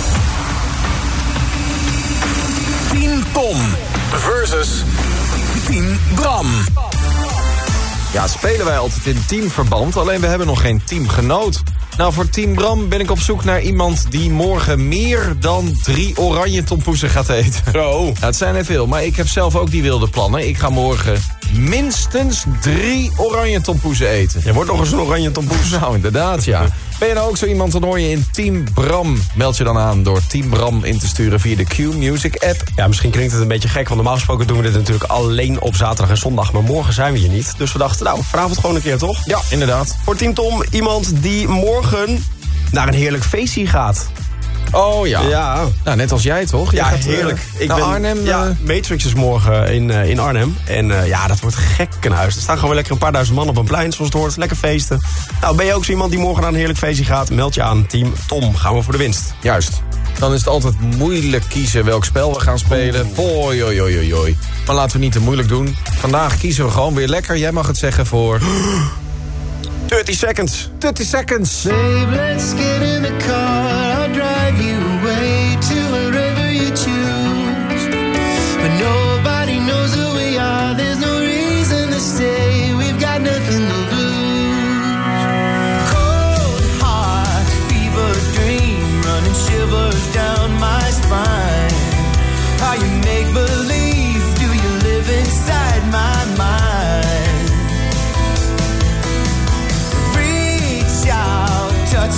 Team Tom versus Team Bram. Ja, spelen wij altijd in teamverband, alleen we hebben nog geen teamgenoot. Nou, voor Team Bram ben ik op zoek naar iemand die morgen meer dan drie oranje tompoesen gaat eten. Zo. Nou, het zijn er veel, maar ik heb zelf ook die wilde plannen. Ik ga morgen minstens drie oranje tompoesen eten. Je wordt nog eens een oranje tompoes. Nou, inderdaad, ja. Ben je nou ook zo iemand, dan hoor je in Team Bram. Meld je dan aan door Team Bram in te sturen via de Q-Music app. Ja, misschien klinkt het een beetje gek, want normaal gesproken doen we dit natuurlijk alleen op zaterdag en zondag. Maar morgen zijn we hier niet. Dus we dachten, nou, vanavond gewoon een keer, toch? Ja, inderdaad. Voor Team Tom, iemand die morgen naar een heerlijk feestje gaat. Oh ja. Ja. Nou, net als jij toch? Jij Ja, gaat, heerlijk. Uh, Ik naar ben, Arnhem. Ja, uh, Matrix is morgen in, uh, in Arnhem. En uh, ja, dat wordt gekkenhuis. Er staan gewoon weer lekker een paar duizend man op een plein, zoals het hoort. Lekker feesten. Nou, ben je ook zo iemand die morgen naar een heerlijk feestje gaat? Meld je aan. Team Tom. Gaan we voor de winst. Juist. Dan is het altijd moeilijk kiezen welk spel we gaan spelen. Hoi, hoi, hoi, hoi, hoi. Maar laten we niet te moeilijk doen. Vandaag kiezen we gewoon weer lekker. Jij mag het zeggen voor... thirty seconds. thirty seconds. Babe, let's get in the car. I'll drive you away to wherever you choose. But nobody knows who we are. There's no reason to stay. We've got nothing to lose. Cold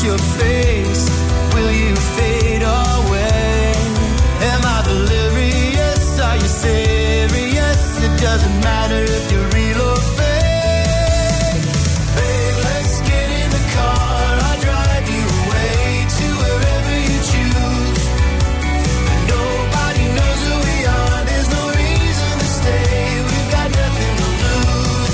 your face, will you fade away? Am I delirious? Are you serious? It doesn't matter if you're real or fake. Babe, let's get in the car. I'll drive you away to wherever you choose. Nobody knows who we are. There's no reason to stay. We've got nothing to lose.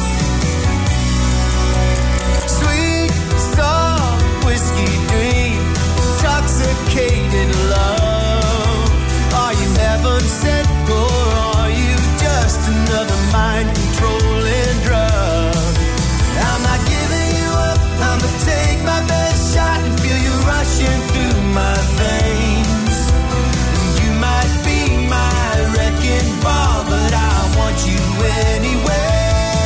Sweet, soft, whiskey dream, intoxicated love. Are you heaven sent or are you just another mind-controlling drug? I'm not giving you up. I'ma take my best shot and feel you rushing through my veins. You might be my wrecking ball, but I want you anyway.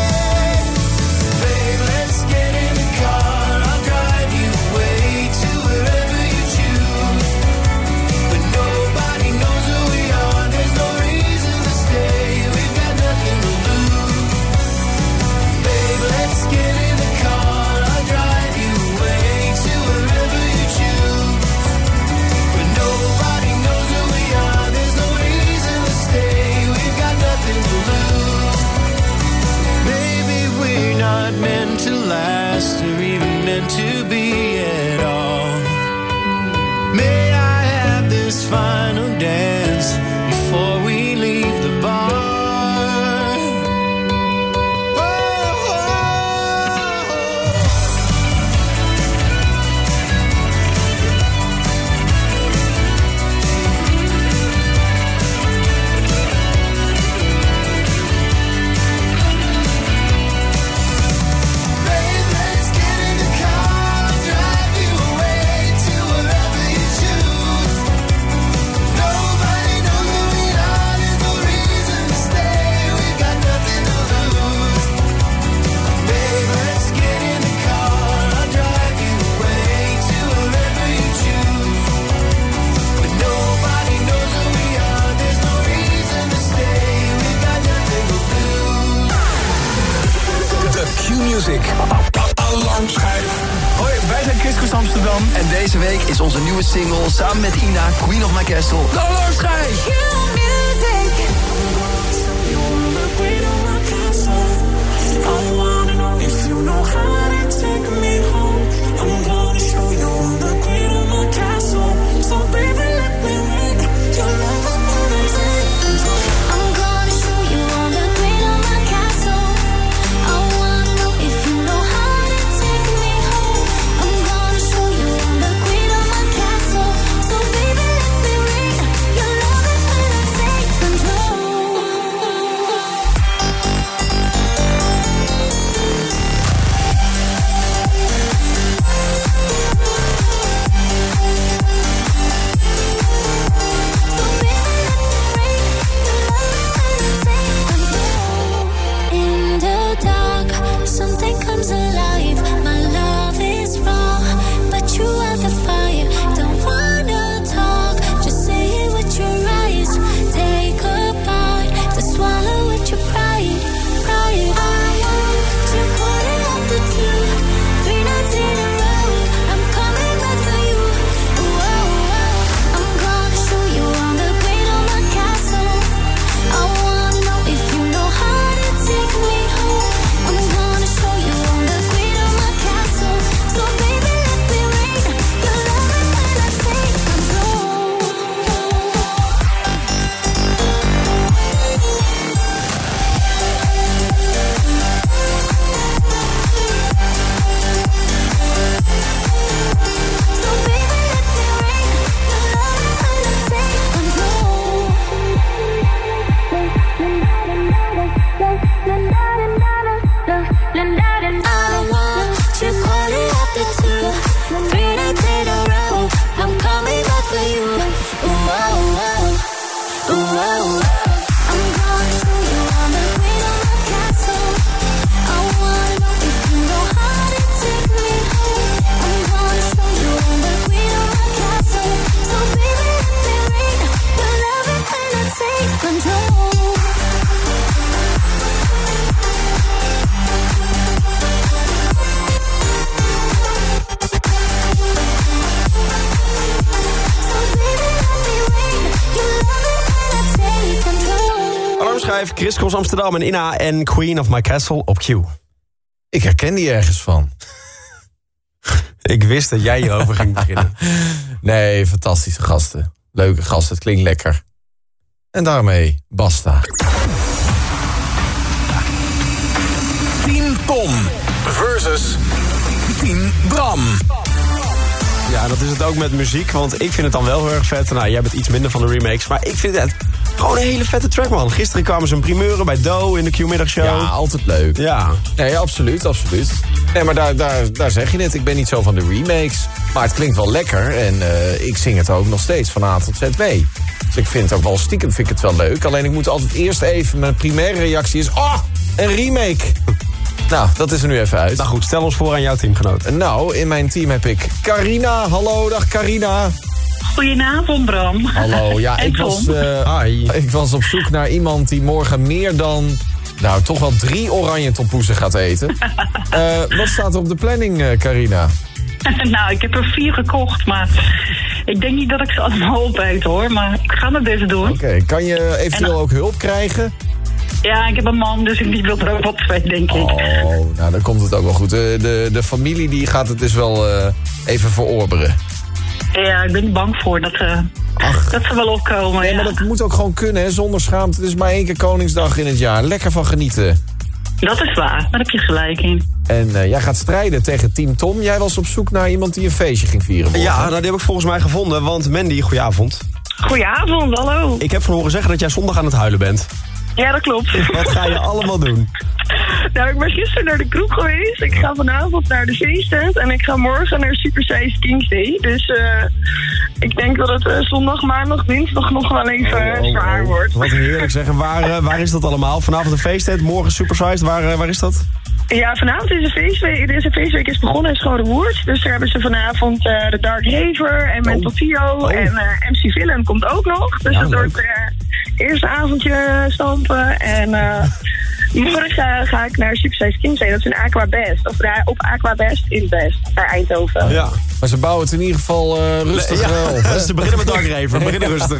Babe, let's get in the car. I'll drive you away to wherever you choose. But nobody knows who we are. There's no reason to stay. We've got nothing to lose. Babe, let's get in the car. I'll drive you away to wherever you choose. But nobody knows who we are. There's no reason to stay. We've got nothing to lose. Maybe we're not meant to last or even meant to be at all. May I have this final dance before we leave the bar? Babe, let's get in the car. I'll drive you away to wherever you choose. Nobody knows who we are. There's no reason to stay. We've got nothing to lose. Babe, let's get in the car. I'll drive you away to wherever you choose. But nobody knows who we are. There's no reason to stay. We've got nothing to lose. De Q-Music Alarmschijf. Hoi, wij zijn Kiss Koes Amsterdam en deze week is onze nieuwe single samen met Ina, Queen of My Castle, de Alarmschijf. So baby, let me ring your love and Alarmschijf, Chris Cross Amsterdam en Ina en Queen of My Castle op Q. Ik herken die ergens van. Ik wist dat jij hierover ging beginnen. Nee, fantastische gasten. Leuke gasten, het klinkt lekker. En daarmee, basta. Team Tom versus Team Bram. Ja, dat is het ook met muziek, want ik vind het dan wel heel erg vet. Nou, jij bent iets minder van de remakes, maar ik vind het gewoon een hele vette track, man. Gisteren kwamen ze een primeuren bij Doe in de Q-middagshow. Ja, altijd leuk. Ja. Nee, absoluut, absoluut. Nee, maar daar, daar, daar zeg je het. Ik ben niet zo van de remakes. Maar het klinkt wel lekker en uh, ik zing het ook nog steeds van A tot Z mee. Dus ik vind het ook wel stiekem vind ik het wel leuk. Alleen ik moet altijd eerst even, mijn primaire reactie is... Oh, een remake! Nou, dat is er nu even uit. Nou goed, stel ons voor aan jouw teamgenoot. Nou, in mijn team heb ik Carina. Hallo, dag Carina. Goedenavond, Bram. Hallo, ja, ik was, uh, ik was op zoek naar iemand die morgen meer dan... Nou, toch wel drie oranje tompoezen gaat eten. uh, wat staat er op de planning, uh, Carina? Nou, ik heb er vier gekocht, maar ik denk niet dat ik ze allemaal opeet, hoor. Maar ik ga het best doen. Oké, okay. Kan je eventueel en, ook hulp krijgen? Ja, ik heb een man, dus ik wil er ook wat twee, denk ik. Oh, nou, dan komt het ook wel goed. De, de, de familie die gaat het dus wel uh, even verorberen. Ja, ik ben er bang voor dat, uh, dat ze wel opkomen. Nee, ja. maar dat moet ook gewoon kunnen, hè, zonder schaamte. Het is maar één keer Koningsdag in het jaar. Lekker van genieten. Dat is waar, daar heb je gelijk in. En uh, jij gaat strijden tegen Team Tom. Jij was op zoek naar iemand die een feestje ging vieren. Morgen. Ja, nou, die heb ik volgens mij gevonden. Want Mandy, goedenavond. Goedenavond, hallo. Ik heb van horen zeggen dat jij zondag aan het huilen bent. Ja, dat klopt. Wat ga je allemaal doen? Nou, ik ben gisteren naar de kroeg geweest. Ik ga vanavond naar de feesttent. En ik ga morgen naar Super Size Kings Day. Dus uh, ik denk dat het uh, zondag, maandag, dinsdag nog wel even uh, zwaar wordt. Wat heerlijk zeggen. Waar, uh, waar is dat allemaal? Vanavond de feesttent, morgen Super Size. Waar, uh, waar is dat? Ja, vanavond is de feestweek. Deze feestweek is begonnen in Schoonrewoerd. Dus daar hebben ze vanavond uh, de Dark Haver en Mental Tio. Oh. En uh, M C Villain komt ook nog. Dus ja, dat wordt het uh, eerste avondje stampen. En uh, morgen ga, ga ik naar Super Size Kings Day. Dat is in Aqua Best. Of daar op Aqua Best in Best, bij Eindhoven. Ja. Maar ze bouwen het in ieder geval uh, rustig ja, op. Hè? Ze beginnen met Dark Haver. Beginnen rustig.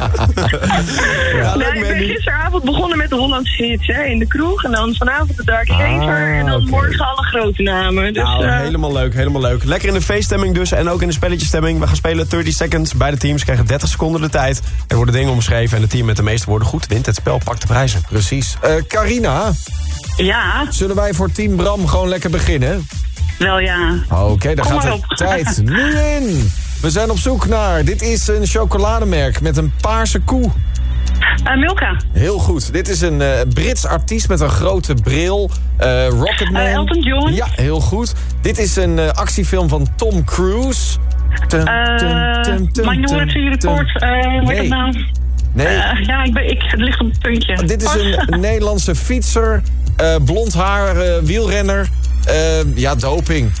Ja, nou, ik ben gisteravond begonnen met de Hollandse hits hè, in de kroeg. En dan vanavond de Dark Haver. Ah, en dan okay. morgen alle grote namen. Dus, nou, uh... helemaal leuk, helemaal leuk. Lekker in de feeststemming dus. En ook in de spelletjesstemming. We gaan spelen dertig seconds. Beide teams krijgen dertig seconden de tijd. Er worden dingen omschreven. En het team met de meeste woorden goed wint het spel. Pakt de prijzen. Precies. Uh, Carina. Ja? Zullen wij voor Team Bram gewoon lekker beginnen? Wel ja. Oké, okay, dan gaat de tijd nu in. We zijn op zoek naar... Dit is een chocolademerk met een paarse koe. Uh, Milka. Heel goed. Dit is een uh, Brits artiest met een grote bril. Uh, Rocketman. Uh, Elton John. Ja, heel goed. Dit is een uh, actiefilm van Tom Cruise. Tum, tum, tum, tum, Minority Report. Uh, hoe heet het nou? Nee. Uh, ja, ik ben, ik, het ligt op het puntje. Dit is een Nederlandse fietser. Uh, blond haar, uh, wielrenner. Uh, ja, doping.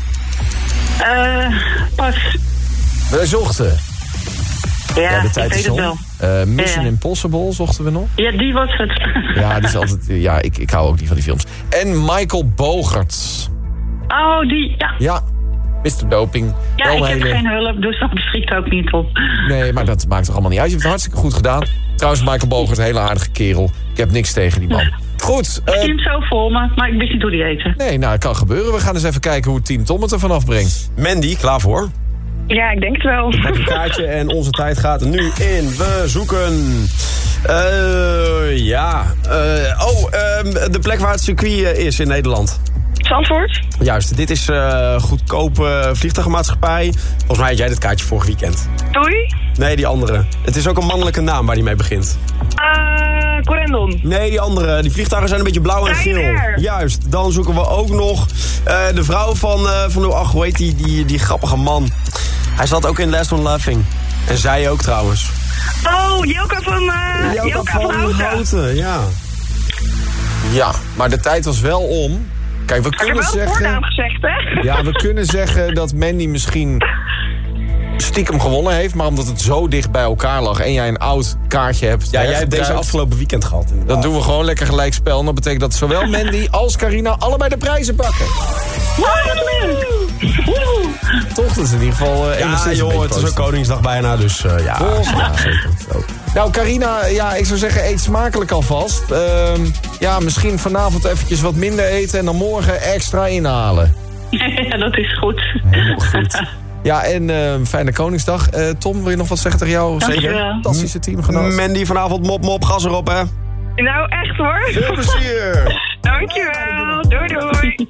Uh, pas. We zochten. Ja, ja de tijd ik weet is het wel. Uh, Mission ja. Impossible zochten we nog. Ja, die was het. Ja, die is altijd, ja ik, ik hou ook niet van die films. En Michael Bogarts. Oh, die, ja. Ja, mister Doping. Ja, wel ik heb hele... geen hulp, dus dat beschikt ook niet op. Nee, maar dat maakt toch allemaal niet uit. Je hebt het hartstikke goed gedaan. Trouwens, Michael Bogarts, een hele aardige kerel. Ik heb niks tegen die man. Goed. Ik uh, zie hem zo voor me, maar ik wist niet hoe die eten. Nee, nou, het kan gebeuren. We gaan eens even kijken hoe Team Tom het er vanaf brengt. Mandy, klaar voor? Ja, ik denk het wel. Pak een kaartje en onze tijd gaat er nu in. We zoeken... Uh, ja. Uh, oh, uh, de plek waar het circuit is in Nederland. Zandvoort? Juist, dit is uh, goedkope vliegtuigenmaatschappij. Volgens mij had jij dit kaartje vorig weekend. Doei? Nee, die andere. Het is ook een mannelijke naam waar die mee begint. Uh, Corendon. Nee, die andere. Die vliegtuigen zijn een beetje blauw en geel. Ryanair. Juist, dan zoeken we ook nog uh, de vrouw van, uh, van de, ach, hoe heet die, die, die grappige man. Hij zat ook in Last One Laughing. En zij ook trouwens. Oh, Jelka van, uh, Jelka, Jelka van, van Houten. Houten. Ja. Ja, maar de tijd was wel om. Kijk, we kunnen zeggen... Ik heb wel een voornaam gezegd, hè? Ja, we kunnen zeggen dat Mandy misschien stiekem gewonnen heeft, maar omdat het zo dicht bij elkaar lag en jij een oud kaartje hebt... Ja, jij hebt deze afgelopen weekend gehad. Inderdaad. Dan doen we gewoon lekker gelijk spel. En dat betekent dat zowel Mandy als Carina allebei de prijzen pakken. Toch, dat is in ieder geval uh, ja, joh, het is ook Koningsdag bijna, dus uh, ja, ja, zeker. Zo. Nou, Carina, ja, ik zou zeggen, eet smakelijk alvast. Uh, ja, misschien vanavond eventjes wat minder eten en dan morgen extra inhalen. Ja, dat is goed. Heel goed. Ja, en uh, fijne Koningsdag. Uh, Tom, wil je nog wat zeggen tegen jou? Zeker. Fantastische teamgenoot. Mandy, vanavond mop, mop, gas erop, hè? Nou, echt hoor. Veel plezier. Dankjewel. Doei, doei.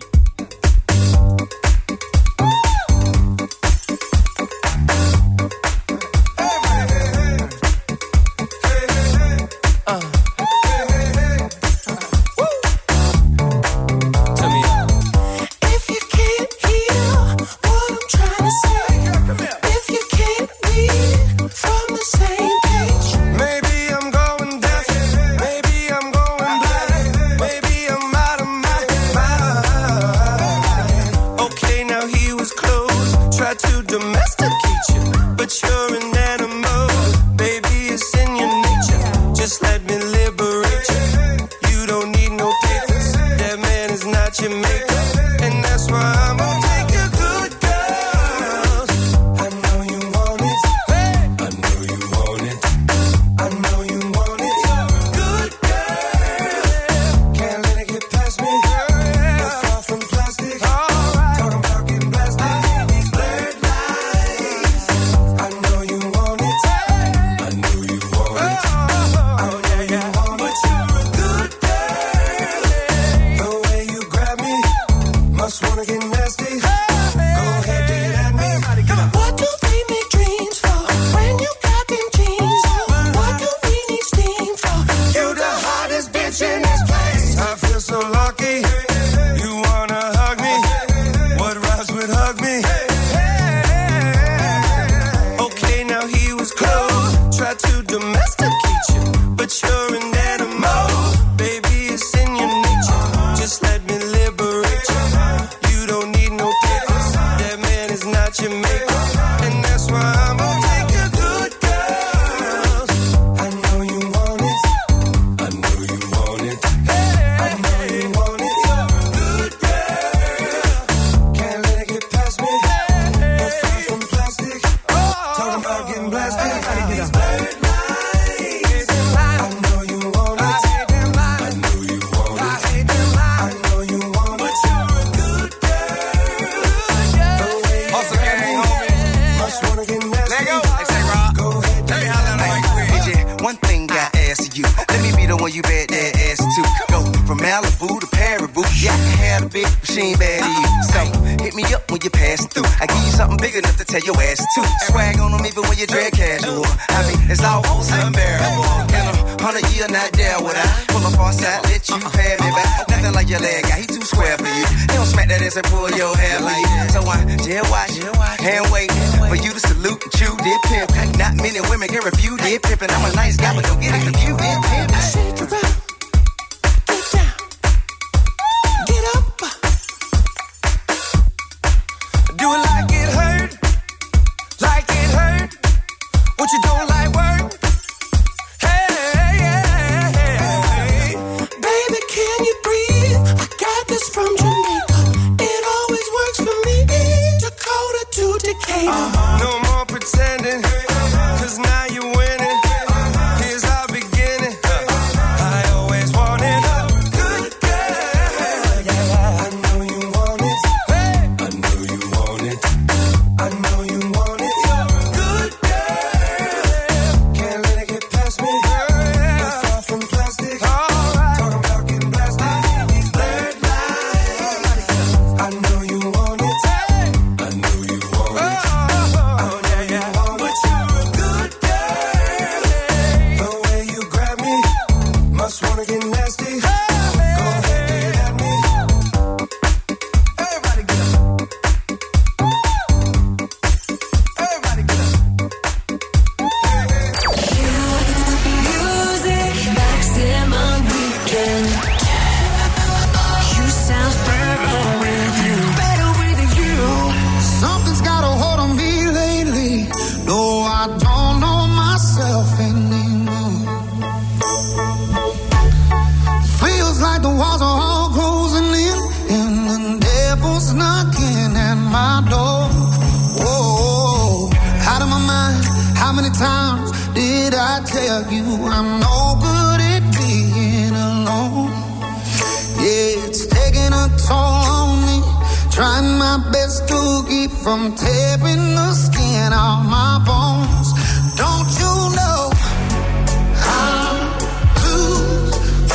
tell you I'm no good at being alone. Yeah, it's taking a toll on me. Trying my best to keep from tearing the skin off my bones. Don't you know I lose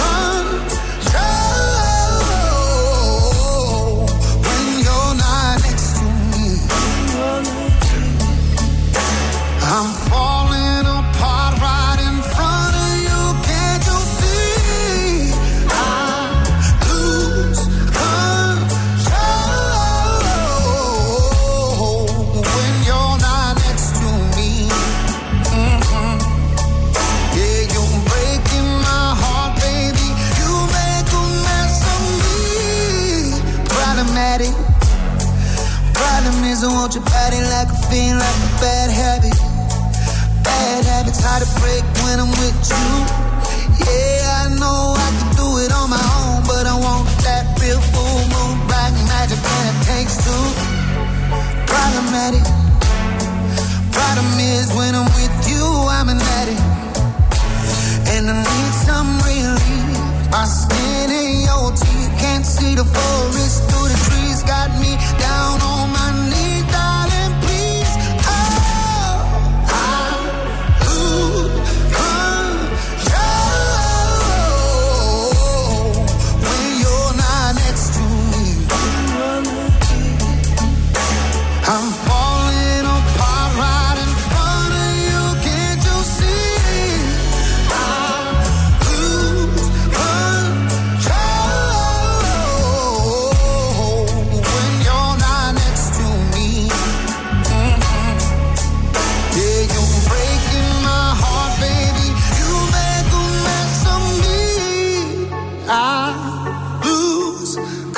control when you're not next to me? I'm falling apart right in front of you. Can't you see? I lose control when you're not next to me. Mm-hmm. Yeah, you're breaking my heart, baby. You make a mess of me. Problematic. Problem is I want your body like a fiend, like a bad habit. Bad habits hard to break when I'm with you. Yeah, I know I can do it on my own, but I want that real full moon, black magic, and it takes two. Problematic. Problem is when I'm with you, I'm an addict, and I need some relief. My skin ain't your teeth, can't see the forest through the trees. Got me down on my knees, darling, please. Oh, I lose control when you're not next to me. I'm falling apart right in front of you. Can't you see? I lose control when you're not next to me. Mm-hmm. Yeah, you're breaking my heart, baby. You make a mess of me. I lose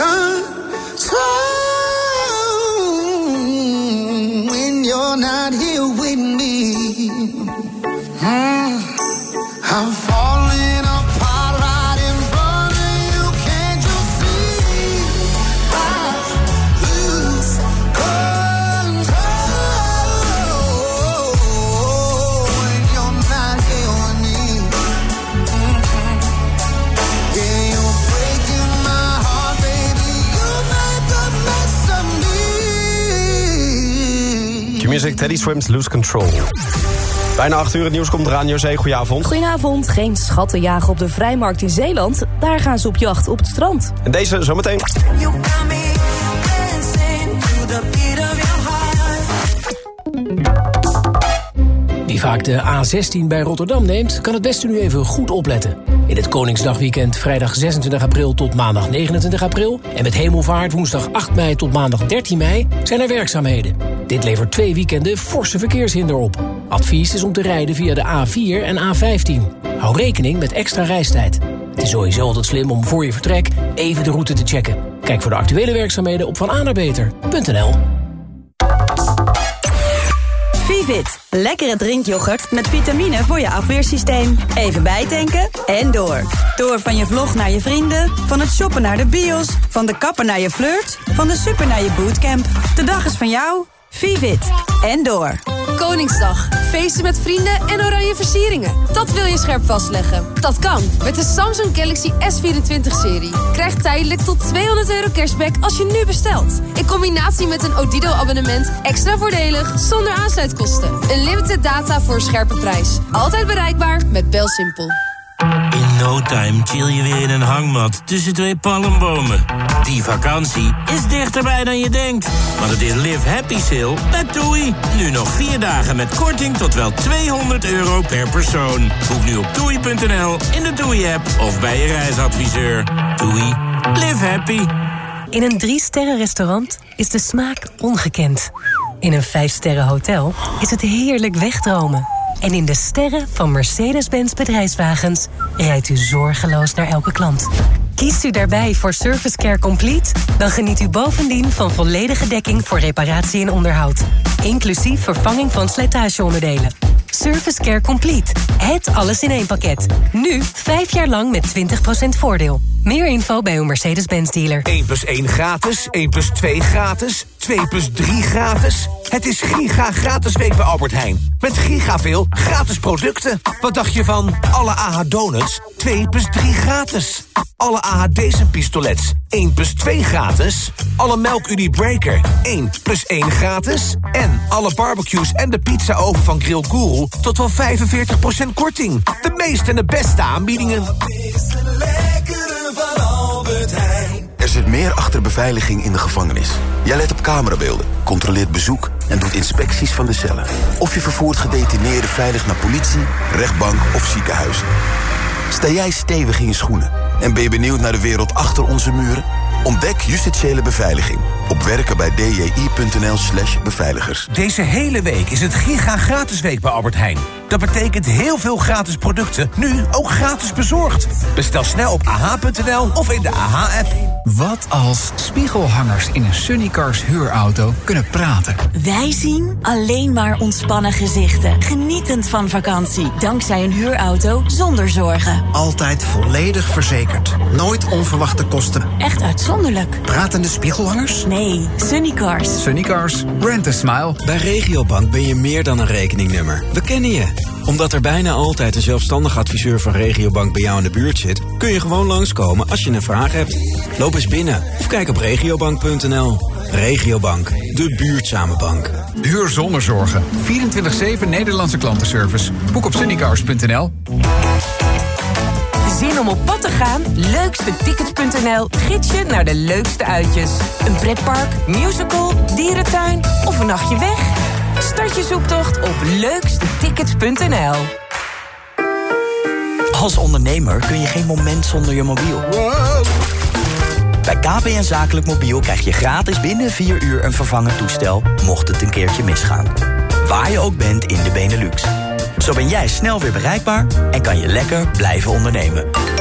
control when you're not here with me. Mm. I'm falling apart right in front of you. Can't you see? I lose control when you're not here with me. Mm-hmm. Yeah, you're breaking my heart, baby. You make a mess of me. Q-Music, Teddy Swims, Lose Control. Bijna acht uur, het nieuws komt eraan. José, goedenavond. Goedenavond. Geen schatten jagen op de vrijmarkt in Zeeland. Daar gaan ze op jacht op het strand. En deze zometeen. Wie vaak de A zestien bij Rotterdam neemt, kan het beste nu even goed opletten. In het Koningsdagweekend vrijdag zesentwintig april tot maandag negenentwintig april... en met Hemelvaart woensdag acht mei tot maandag dertien mei zijn er werkzaamheden. Dit levert twee weekenden forse verkeershinder op. Advies is om te rijden via de A vier en A vijftien. Hou rekening met extra reistijd. Het is sowieso altijd slim om voor je vertrek even de route te checken. Kijk voor de actuele werkzaamheden op vananabeter punt n l. Vivit, lekkere drinkyoghurt met vitamine voor je afweersysteem. Even bijtanken en door. Door van je vlog naar je vrienden, van het shoppen naar de bios, van de kapper naar je flirt, van de super naar je bootcamp. De dag is van jou. Vivit en door. Koningsdag. Feesten met vrienden en oranje versieringen. Dat wil je scherp vastleggen. Dat kan met de Samsung Galaxy S vierentwintig-serie. Krijg tijdelijk tot tweehonderd euro cashback als je nu bestelt. In combinatie met een Odido-abonnement extra voordelig zonder aansluitkosten. Unlimited data voor een scherpe prijs. Altijd bereikbaar met BelSimpel. In no time chill je weer in een hangmat tussen twee palmbomen. Die vakantie is dichterbij dan je denkt. Want het is Live Happy Sale bij TUI. Nu nog vier dagen met korting tot wel tweehonderd euro per persoon. Boek nu op toei punt n l, in de TUI-app of bij je reisadviseur. TUI. Live happy. In een drie-sterren restaurant is de smaak ongekend. In een vijf-sterren hotel is het heerlijk wegdromen. En in de sterren van Mercedes-Benz bedrijfswagens rijdt u zorgeloos naar elke klant. Kiest u daarbij voor Service Care Complete? Dan geniet u bovendien van volledige dekking voor reparatie en onderhoud. Inclusief vervanging van slijtageonderdelen. Service Care Complete. Het alles in één pakket. Nu vijf jaar lang met twintig procent voordeel. Meer info bij uw Mercedes-Benz dealer. één plus één gratis, één plus twee gratis, twee plus drie gratis. Het is Giga Gratis Week bij Albert Heijn. Met giga veel gratis producten. Wat dacht je van alle A H Donuts twee plus drie gratis? Alle A H Decent pistolets één plus twee gratis? Alle Melk Unie Breaker één plus één gratis? En alle barbecues en de pizza-oven van Grill Guru tot wel vijfenveertig procent korting. De meeste en de beste aanbiedingen. Er zit meer achter beveiliging in de gevangenis. Jij let op camerabeelden, controleert bezoek en doet inspecties van de cellen. Of je vervoert gedetineerden veilig naar politie, rechtbank of ziekenhuis. Sta jij stevig in je schoenen en ben je benieuwd naar de wereld achter onze muren? Ontdek justitiële beveiliging op werken bij d j i punt n l slash beveiligers. Deze hele week is het Giga Gratis Week bij Albert Heijn. Dat betekent heel veel gratis producten, nu ook gratis bezorgd. Bestel snel op a h punt n l of in de A H-app. Wat als spiegelhangers in een Sunnycars huurauto kunnen praten? Wij zien alleen maar ontspannen gezichten. Genietend van vakantie. Dankzij een huurauto zonder zorgen. Altijd volledig verzekerd. Nooit onverwachte kosten. Echt uitzonderlijk. Pratende spiegelhangers? Nee, Sunnycars. Sunnycars, rent a smile. Bij Regiobank ben je meer dan een rekeningnummer. We kennen je. Omdat er bijna altijd een zelfstandig adviseur van Regiobank bij jou in de buurt zit, kun je gewoon langskomen als je een vraag hebt. Loop eens binnen of kijk op regiobank punt n l. Regiobank, de buurtzame bank. Huur zonder zorgen. vierentwintig zeven Nederlandse klantenservice. Boek op sunnycars punt n l. Zin om op pad te gaan? leukstetickets punt n l gids je naar de leukste uitjes. Een pretpark, musical, dierentuin of een nachtje weg? Start je zoektocht op leukstetickets punt n l. Als ondernemer kun je geen moment zonder je mobiel. Bij K P N Zakelijk Mobiel krijg je gratis binnen vier uur een vervangend toestel, mocht het een keertje misgaan. Waar je ook bent in de Benelux. Zo ben jij snel weer bereikbaar en kan je lekker blijven ondernemen.